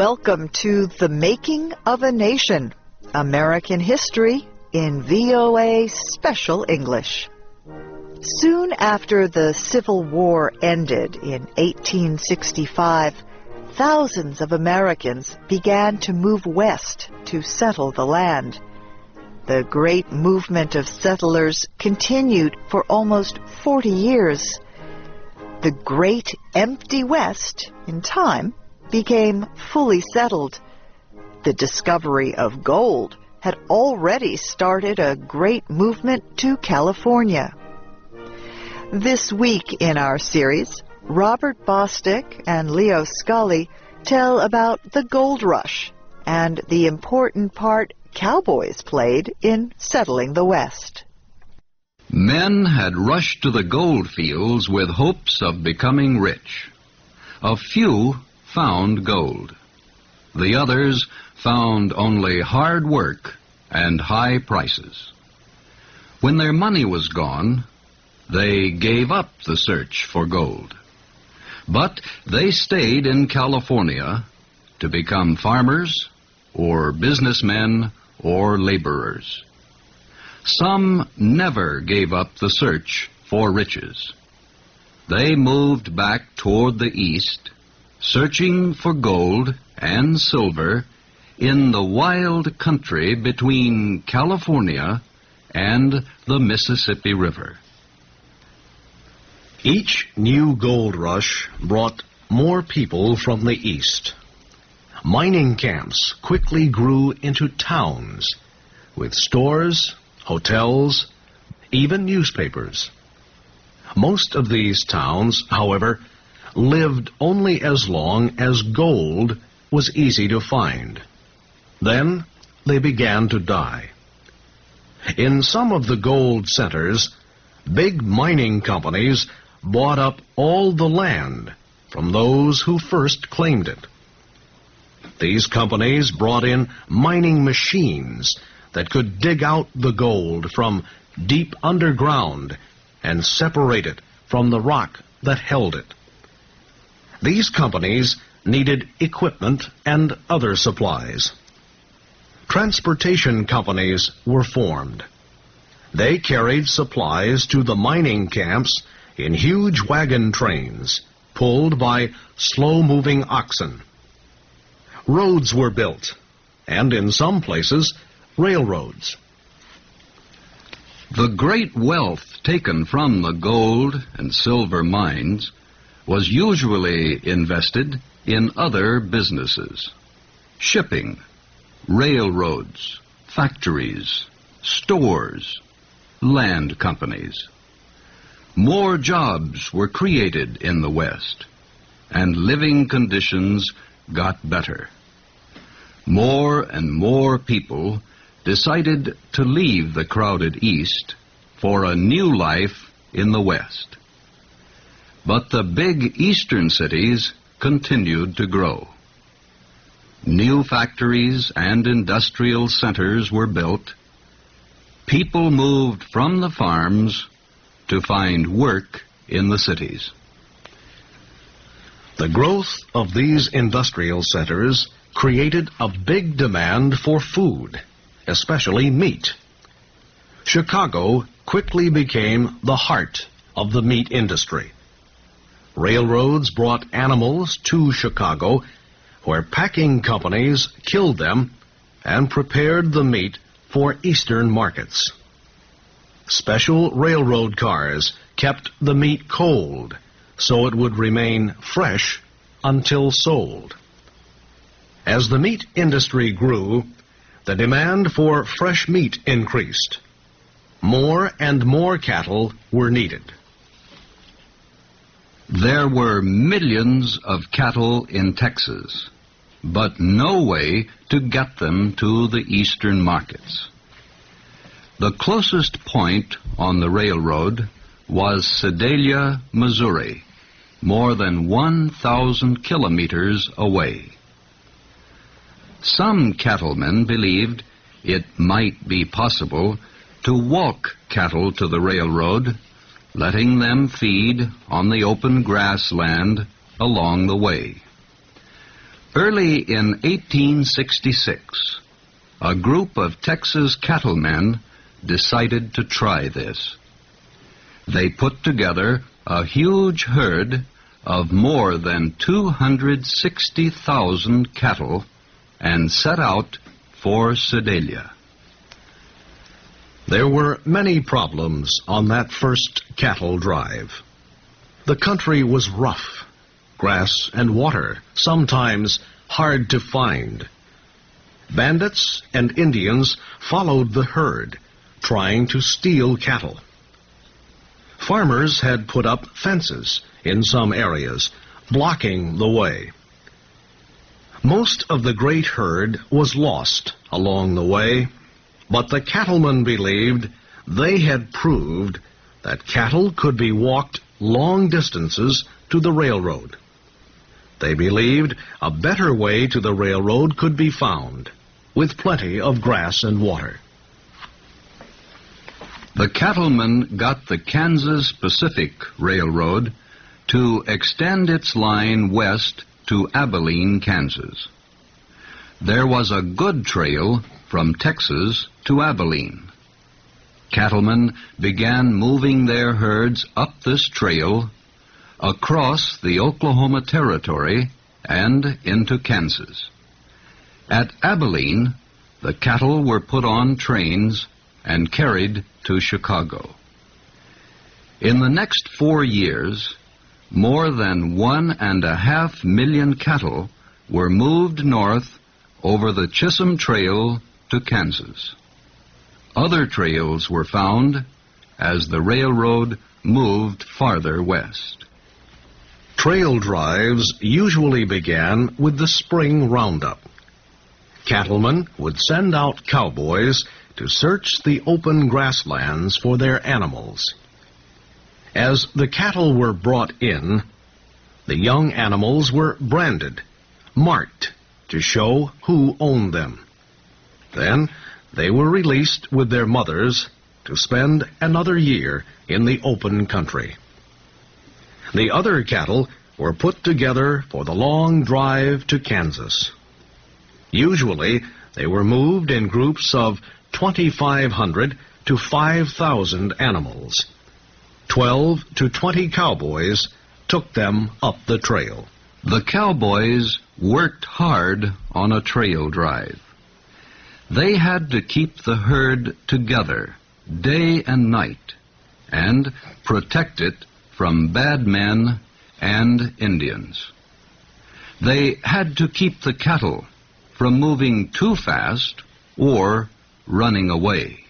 Welcome to The Making of a Nation, American History in VOA Special English. Soon after the Civil War ended in 1865, thousands of Americans began to move west to settle the land. The great movement of settlers continued for almost 40 years. The Great Empty West, in time, became fully settled. The discovery of gold had already started a great movement to California. This week in our series, Robert Bostick and Leo Scully tell about the gold rush and the important part cowboys played in settling the West. Men had rushed to the gold fields with hopes of becoming rich. A few found gold. The others found only hard work and high prices. When their money was gone, they gave up the search for gold. But they stayed in California to become farmers or businessmen or laborers. Some never gave up the search for riches. They moved back toward the east, searching for gold and silver in the wild country between California and the Mississippi River. Each new gold rush brought more people from the east. Mining camps quickly grew into towns with stores, hotels, even newspapers. Most of these towns, however, lived only as long as gold was easy to find. Then they began to die. In some of the gold centers, big mining companies bought up all the land from those who first claimed it. These companies brought in mining machines that could dig out the gold from deep underground and separate it from the rock that held it. These companies needed equipment and other supplies. Transportation companies were formed. They carried supplies to the mining camps in huge wagon trains, pulled by slow-moving oxen. Roads were built, and in some places, railroads. The great wealth taken from the gold and silver mines was usually invested in other businesses: shipping, railroads, factories, stores, land companies. More jobs were created in the West, and living conditions got better. More and more people decided to leave the crowded East for a new life in the West. But the big eastern cities continued to grow. New factories and industrial centers were built. People moved from the farms to find work in the cities. The growth of these industrial centers created a big demand for food, especially meat. Chicago quickly became the heart of the meat industry. Railroads brought animals to Chicago, where packing companies killed them and prepared the meat for eastern markets. Special railroad cars kept the meat cold so it would remain fresh until sold. As the meat industry grew, the demand for fresh meat increased. More and more cattle were needed. There were millions of cattle in Texas, but no way to get them to the eastern markets. The closest point on the railroad was Sedalia, Missouri, more than 1,000 kilometers away. Some cattlemen believed it might be possible to walk cattle to the railroad, letting them feed on the open grassland along the way. Early in 1866, a group of Texas cattlemen decided to try this. They put together a huge herd of more than 260,000 cattle and set out for Sedalia. There were many problems on that first cattle drive. The country was rough, grass and water sometimes hard to find. Bandits and Indians followed the herd, trying to steal cattle. Farmers had put up fences in some areas, blocking the way. Most of the great herd was lost along the way, but the cattlemen believed they had proved that cattle could be walked long distances to the railroad. They believed a better way to the railroad could be found, with plenty of grass and water. The cattlemen got the Kansas Pacific Railroad to extend its line west to Abilene, Kansas. There was a good trail from Texas to Abilene. Cattlemen began moving their herds up this trail across the Oklahoma Territory and into Kansas. At Abilene, the cattle were put on trains and carried to Chicago. In the next 4 years, more than 1.5 million cattle were moved north over the Chisholm Trail to Kansas. Other trails were found as the railroad moved farther west. Trail drives usually began with the spring roundup. Cattlemen would send out cowboys to search the open grasslands for their animals. As the cattle were brought in, the young animals were branded, marked to show who owned them. Then they were released with their mothers to spend another year in the open country. The other cattle were put together for the long drive to Kansas. Usually, they were moved in groups of 2,500 to 5,000 animals. 12 to 20 cowboys took them up the trail. The cowboys worked hard on a trail drive. They had to keep the herd together day and night and protect it from bad men and Indians. They had to keep the cattle from moving too fast or running away.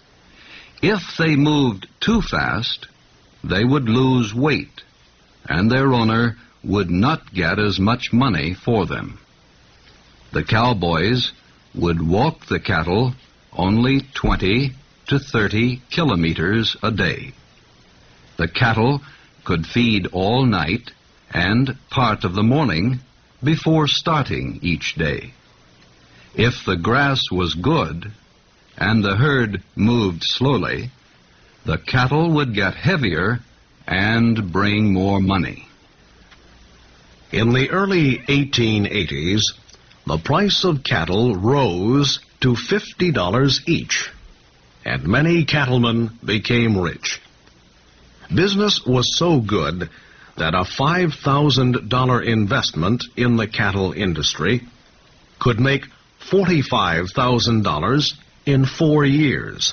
If they moved too fast, they would lose weight, and their owner would not get as much money for them. The cowboys would walk the cattle only 20 to 30 kilometers a day. The cattle could feed all night and part of the morning before starting each day. If the grass was good and the herd moved slowly, the cattle would get heavier and bring more money. In the early 1880s, the price of cattle rose to $50 each, and many cattlemen became rich. Business was so good that a $5,000 investment in the cattle industry could make $45,000 in 4 years.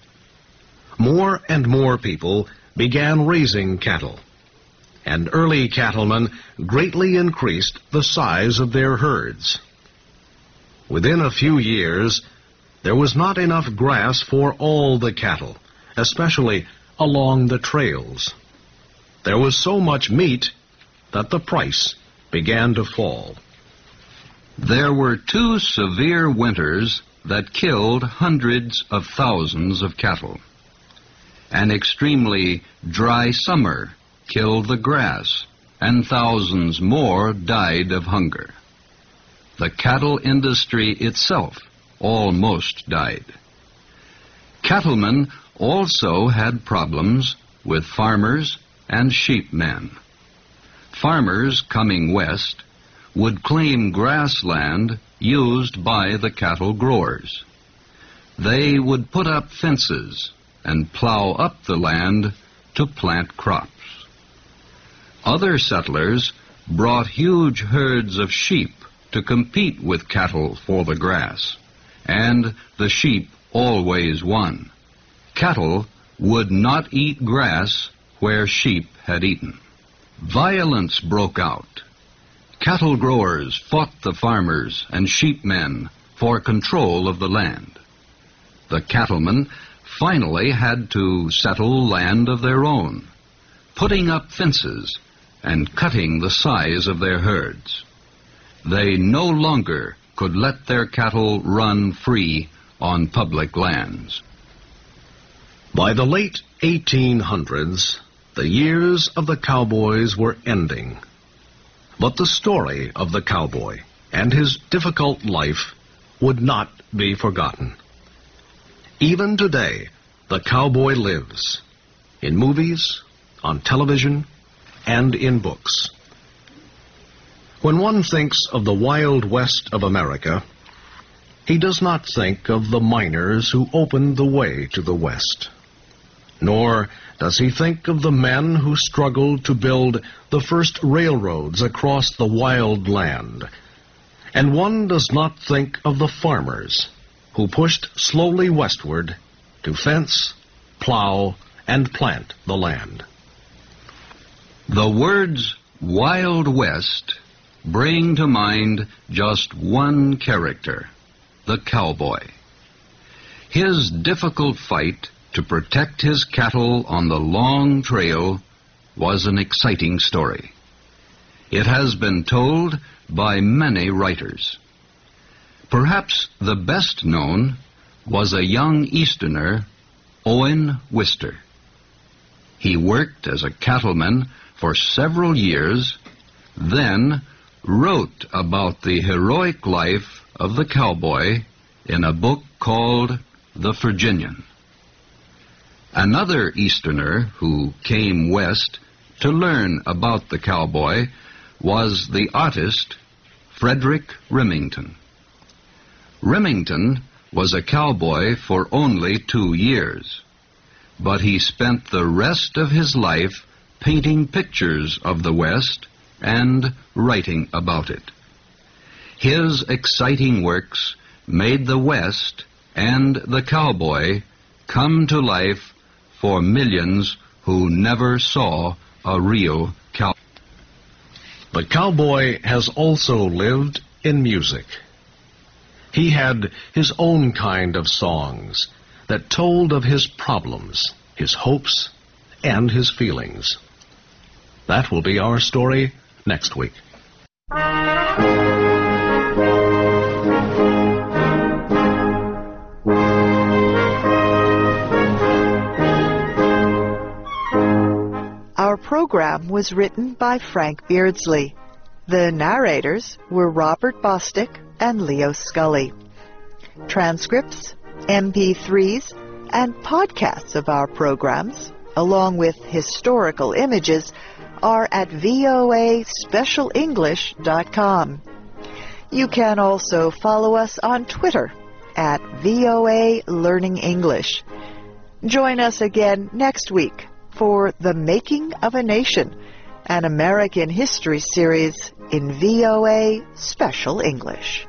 More and more people began raising cattle, and early cattlemen greatly increased the size of their herds. Within a few years, there was not enough grass for all the cattle, especially along the trails. There was so much meat that the price began to fall. There were 2 severe winters that killed hundreds of thousands of cattle. An extremely dry summer killed the grass, and thousands more died of hunger. The cattle industry itself almost died. Cattlemen also had problems with farmers and sheepmen. Farmers coming west would claim grassland used by the cattle growers. They would put up fences and plow up the land to plant crops. Other settlers brought huge herds of sheep to compete with cattle for the grass, and the sheep always won. Cattle would not eat grass where sheep had eaten. Violence broke out. Cattle growers fought the farmers and sheepmen for control of the land. The cattlemen finally had to settle land of their own, putting up fences and cutting the size of their herds. They no longer could let their cattle run free on public lands. By the late 1800s, the years of the cowboys were ending. But the story of the cowboy and his difficult life would not be forgotten. Even today, the cowboy lives in movies, on television, and in books. When one thinks of the Wild West of America, he does not think of the miners who opened the way to the West. Nor does he think of the men who struggled to build the first railroads across the wild land. And one does not think of the farmers who pushed slowly westward to fence, plow, and plant the land. The words Wild West bring to mind just one character, the cowboy. His difficult fight to protect his cattle on the long trail was an exciting story. It has been told by many writers. Perhaps the best known was a young Easterner, Owen Wister. He worked as a cattleman for several years, then wrote about the heroic life of the cowboy in a book called The Virginian. Another Easterner who came west to learn about the cowboy was the artist Frederick Remington. Remington was a cowboy for only 2 years, but he spent the rest of his life painting pictures of the West and writing about it. His exciting works made the West and the cowboy come to life for millions who never saw a real cowboy. The cowboy has also lived in music. He had his own kind of songs that told of his problems, his hopes, and his feelings. That will be our story next week. Our program was written by Frank Beardsley. The narrators were Robert Bostick and Leo Scully. Transcripts, MP3s, and podcasts of our programs, along with historical images, are at voaspecialenglish.com. You can also follow us on Twitter at VOA Learning English. Join us again next week for The Making of a Nation, an American history series in VOA Special English.